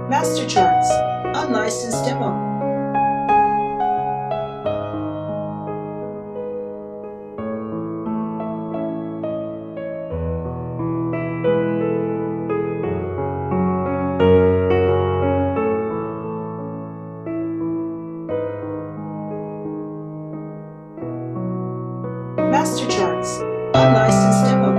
Master Charts, unlicensed demo. Master Charts, unlicensed demo.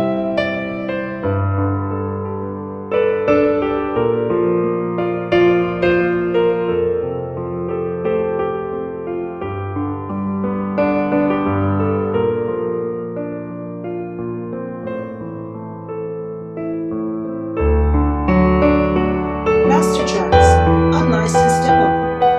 Master Charts, unlicensed demo.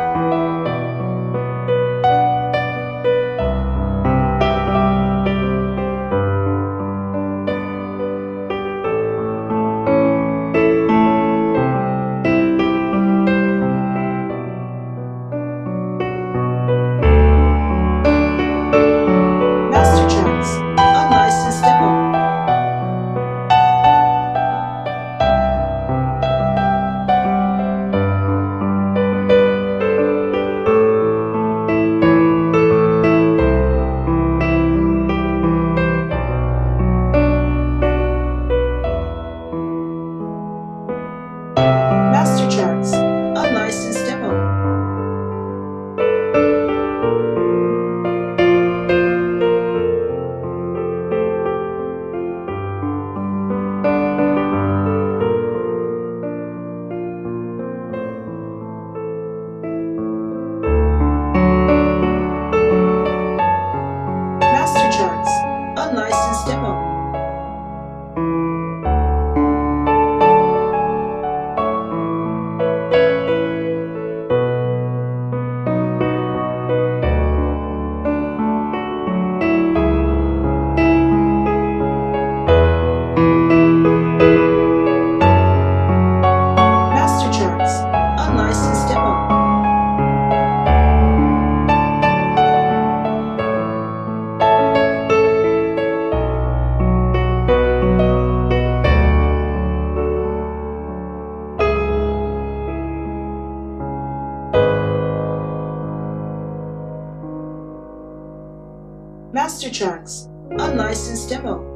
Master Charts, unlicensed demo. Master Charts, unlicensed demo. Master Charts, unlicensed demo. Master Charts, unlicensed demo. Master Charts, unlicensed demo.